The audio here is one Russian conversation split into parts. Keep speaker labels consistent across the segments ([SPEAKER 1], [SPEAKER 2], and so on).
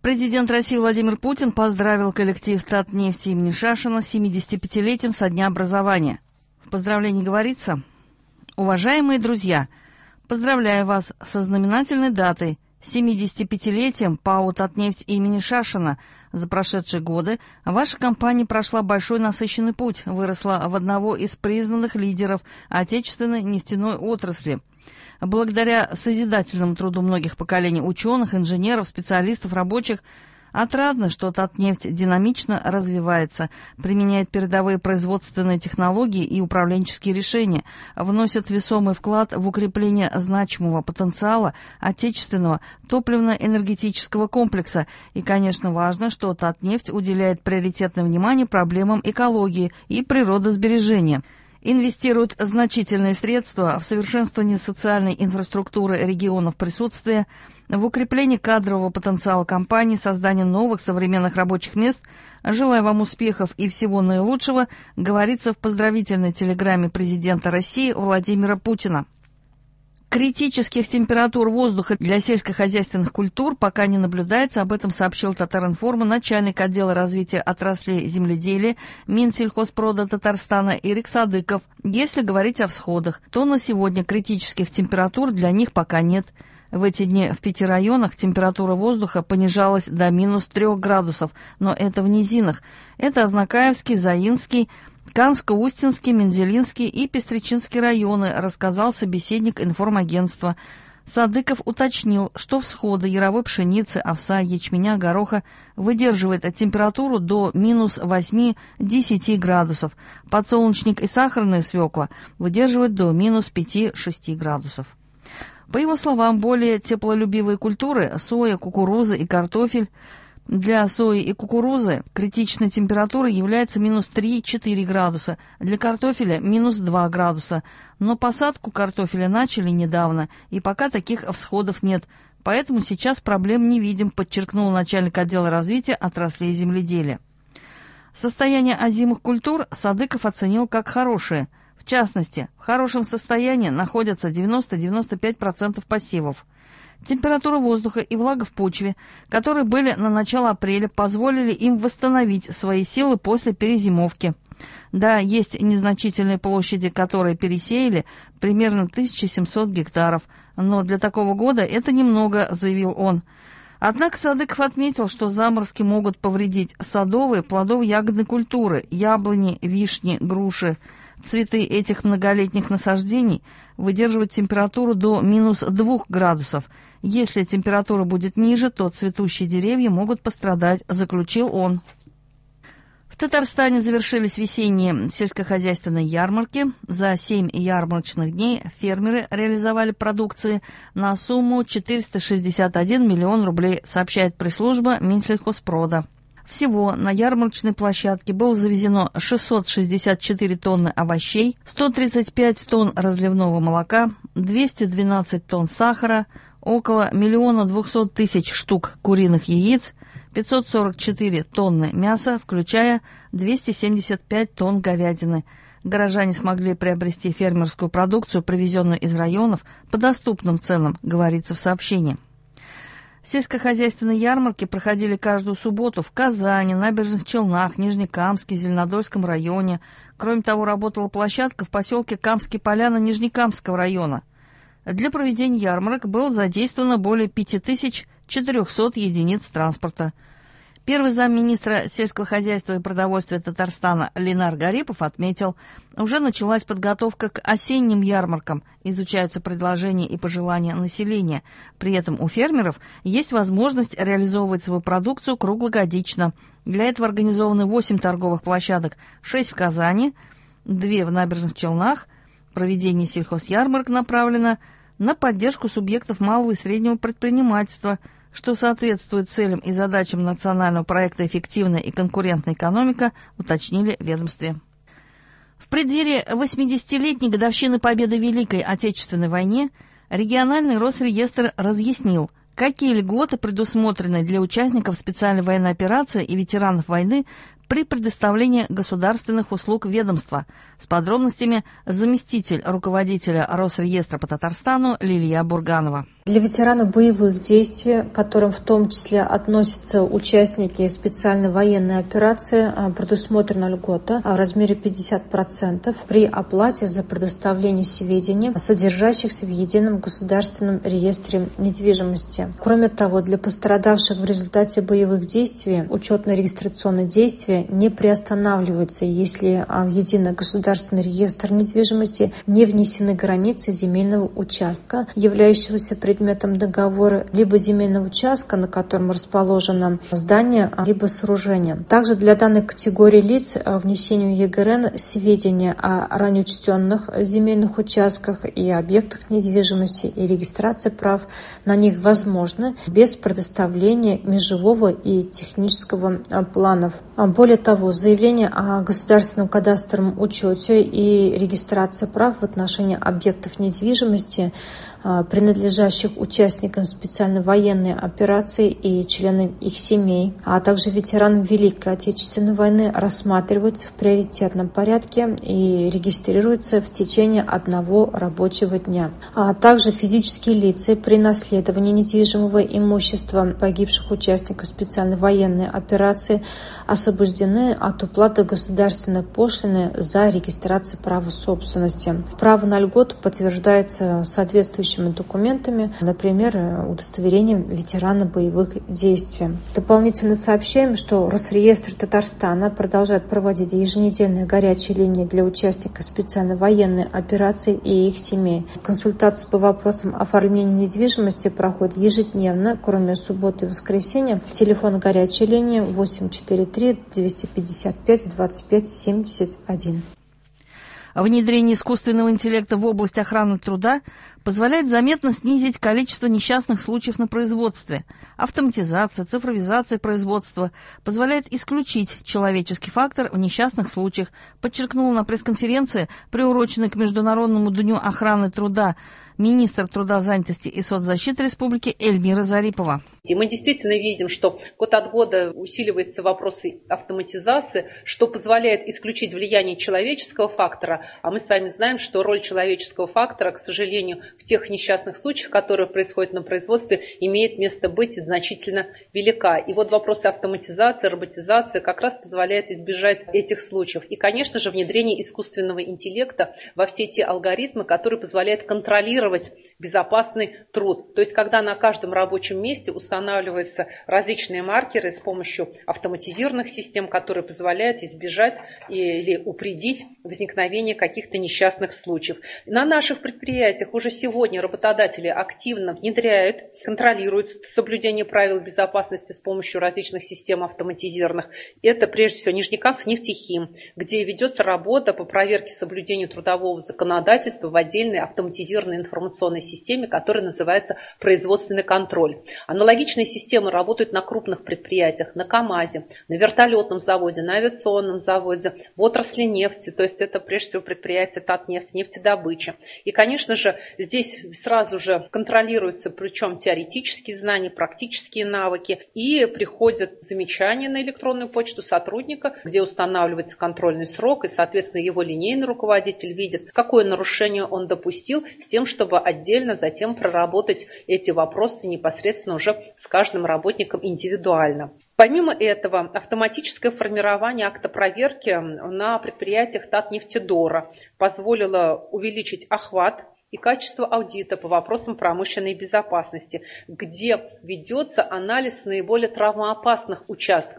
[SPEAKER 1] Президент России Владимир Путин поздравил коллектив Татнефти имени Шашина с 75-летием со дня образования. В поздравлении говорится: «Уважаемые друзья, поздравляю вас со знаменательной датой, 75-летием ПАО «Татнефть» имени Шашина. За прошедшие годы ваша компания прошла большой насыщенный путь, выросла в одного из признанных лидеров отечественной нефтяной отрасли. Благодаря созидательному труду многих поколений ученых, инженеров, специалистов, рабочих, отрадно, что Татнефть динамично развивается, применяет передовые производственные технологии и управленческие решения, вносит весомый вклад в укрепление значимого потенциала отечественного топливно-энергетического комплекса. И, конечно, важно, что Татнефть уделяет приоритетное внимание проблемам экологии и природосбережения. Инвестирует значительные средства в совершенствование социальной инфраструктуры регионов присутствия, в укрепление кадрового потенциала компании, создание новых современных рабочих мест. Желаю вам успехов и всего наилучшего», говорится в поздравительной телеграмме президента России Владимира Путина. Критических температур воздуха для сельскохозяйственных культур пока не наблюдается, об этом сообщил Татаринформу начальник отдела развития отраслей земледелия Минсельхозпрода Татарстана Ирик Садыков. Если говорить о всходах, то на сегодня критических температур для них пока нет. В эти дни в 5 районах температура воздуха понижалась до -3 градусов, но это в низинах. Это Азнакаевский, Заинский, Камско-Устинский, Мензелинский и Пестричинский районы, рассказал собеседник информагентства. Садыков уточнил, что всходы яровой пшеницы, овса, ячменя, гороха выдерживает температуру до -8-10 градусов. Подсолнечник и сахарная свекла выдерживают до -5-6 градусов. По его словам, более теплолюбивые культуры – соя, кукуруза и картофель. Для сои и кукурузы критичной температурой является -3-4 градуса, для картофеля -2 градуса. Но посадку картофеля начали недавно, и пока таких всходов нет, поэтому сейчас проблем не видим, подчеркнул начальник отдела развития отраслей земледелия. Состояние озимых культур Садыков оценил как хорошее. В частности, в хорошем состоянии находятся 90-95% посевов. Температура воздуха и влага в почве, которые были на начало апреля, позволили им восстановить свои силы после перезимовки. Да, есть незначительные площади, которые пересеяли, примерно 1700 гектаров, но для такого года это немного, заявил он. Однако Садыков отметил, что заморозки могут повредить садовые, плодово-ягодные культуры, яблони, вишни, груши. Цветы этих многолетних насаждений выдерживают температуру до -2 градусов. Если температура будет ниже, то цветущие деревья могут пострадать, заключил он. В Татарстане завершились весенние сельскохозяйственные ярмарки. За 7 ярмарочных дней фермеры реализовали продукции на сумму 461 миллион рублей, сообщает пресс-служба Минсельхозпрода. Всего на ярмарочной площадке было завезено 664 тонны овощей, 135 тонн разливного молока, 212 тонн сахара, около 1 200 000 штук куриных яиц, 544 тонны мяса, включая 275 тонн говядины. Горожане смогли приобрести фермерскую продукцию, привезенную из районов, по доступным ценам, говорится в сообщении. Сельскохозяйственные ярмарки проходили каждую субботу в Казани, Набережных Челнах, Нижнекамске, Зеленодольском районе. Кроме того, работала площадка в поселке Камские Поляны Нижнекамского района. Для проведения ярмарок было задействовано более 5400 единиц транспорта. Первый замминистра сельского хозяйства и продовольствия Татарстана Ленар Гарипов отметил, уже началась подготовка к осенним ярмаркам, изучаются предложения и пожелания населения. При этом у фермеров есть возможность реализовывать свою продукцию круглогодично. Для этого организованы 8 торговых площадок, 6 в Казани, 2 в Набережных Челнах. Проведение сельхозярмарок направлено на поддержку субъектов малого и среднего предпринимательства, что соответствует целям и задачам национального проекта «Эффективная и конкурентная экономика», уточнили в ведомстве. В преддверии 80-летней годовщины победы в Великой Отечественной войне региональный Росреестр разъяснил, какие льготы предусмотрены для участников специальной военной операции и ветеранов войны при предоставлении государственных услуг ведомства. С подробностями заместитель руководителя Росреестра по Татарстану Лилия Бурганова.
[SPEAKER 2] Для ветеранов боевых действий, к которым в том числе относятся участники специальной военной операции, предусмотрена льгота в размере 50% при оплате за предоставление сведений, содержащихся в Едином государственном реестре недвижимости. Кроме того, для пострадавших в результате боевых действий учетно-регистрационные действия не приостанавливаются, если в Единый государственный реестр недвижимости не внесены границы земельного участка, являющегося предметом договора, либо земельного участка, на котором расположено здание, либо сооружение. Также для данной категории лиц внесению ЕГРН сведения о ранее учтенных земельных участках и объектах недвижимости и регистрация прав на них возможны без предоставления межевого и технического планов. Более того, заявление о государственном кадастровом учете и регистрация прав в отношении объектов недвижимости, принадлежащих участникам специальной военной операции и членам их семей, а также ветеранам Великой Отечественной войны, рассматриваются в приоритетном порядке и регистрируются в течение одного рабочего дня. А также физические лица при наследовании недвижимого имущества погибших участников специальной военной операции освобождены от уплаты государственной пошлины за регистрацию права собственности. Право на льготу подтверждается соответствующими документами, например, удостоверением ветерана боевых действий. Дополнительно сообщаем, что Росреестр Татарстана продолжает проводить еженедельные горячие линии для участников специальной военной операции и их семей. Консультации по вопросам оформления недвижимости проходят ежедневно, кроме субботы и воскресенья. Телефон горячей линии 843 255 25 71.
[SPEAKER 1] Внедрение искусственного интеллекта в область охраны труда позволяет заметно снизить количество несчастных случаев на производстве. Автоматизация, цифровизация производства позволяет исключить человеческий фактор в несчастных случаях, подчеркнула на пресс-конференции, приуроченной к Международному дню охраны труда, министр труда, занятости и соцзащиты Республики Эльмира Зарипова.
[SPEAKER 3] И мы действительно видим, что год от года усиливаются вопросы автоматизации, что позволяет исключить влияние человеческого фактора. А мы с вами знаем, что роль человеческого фактора, к сожалению, в тех несчастных случаях, которые происходят на производстве, имеет место быть значительно велика. И вот вопросы автоматизации, роботизации как раз позволяют избежать этих случаев. И, конечно же, внедрение искусственного интеллекта во все те алгоритмы, которые позволяют контролировать безопасный труд. То есть, когда на каждом рабочем месте устанавливаются различные маркеры с помощью автоматизированных систем, которые позволяют избежать или упредить возникновение каких-то несчастных случаев. На наших предприятиях уже сегодня работодатели активно внедряют, контролируют соблюдение правил безопасности с помощью различных систем автоматизированных. Это, прежде всего, Нижнекамск, Нефтехим, где ведется работа по проверке соблюдения трудового законодательства в отдельной автоматизированной информационной системе, которая называется производственный контроль. Аналогичные системы работают на крупных предприятиях, на КАМАЗе, на вертолетном заводе, на авиационном заводе, в отрасли нефти, то есть это прежде всего предприятие Татнефть, нефтедобыча. И, конечно же, здесь сразу же контролируются, причем теоретические знания, практические навыки, и приходят замечания на электронную почту сотрудника, где устанавливается контрольный срок, и, соответственно, его линейный руководитель видит, какое нарушение он допустил, с тем, чтобы отдельно затем проработать эти вопросы непосредственно уже с каждым работником индивидуально. Помимо этого, автоматическое формирование акта проверки на предприятиях Татнефтедора позволило увеличить охват и качество аудита по вопросам промышленной безопасности, где ведется анализ наиболее травмоопасных участков.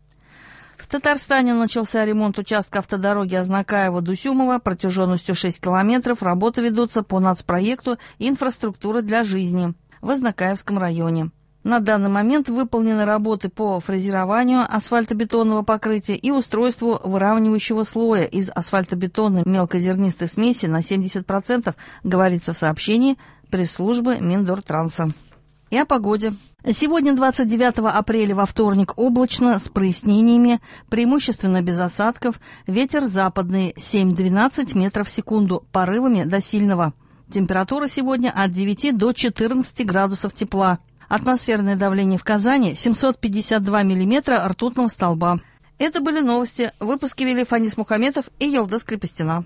[SPEAKER 1] В Татарстане начался ремонт участка автодороги Азнакаево-Дусюмово протяженностью 6 километров. Работы ведутся по нацпроекту «Инфраструктура для жизни» в Азнакаевском районе. На данный момент выполнены работы по фрезерованию асфальтобетонного покрытия и устройству выравнивающего слоя из асфальтобетонной мелкозернистой смеси на 70%, говорится в сообщении пресс-службы Миндортранса. И о погоде. Сегодня, 29 апреля, во вторник, облачно, с прояснениями, преимущественно без осадков, ветер западный 7-12 метров в секунду, порывами до сильного. Температура сегодня от 9 до 14 градусов тепла. Атмосферное давление в Казани 752 миллиметра ртутного столба. Это были новости. В выпуске вели Фанис Мухаметов и Елдас Крепостина.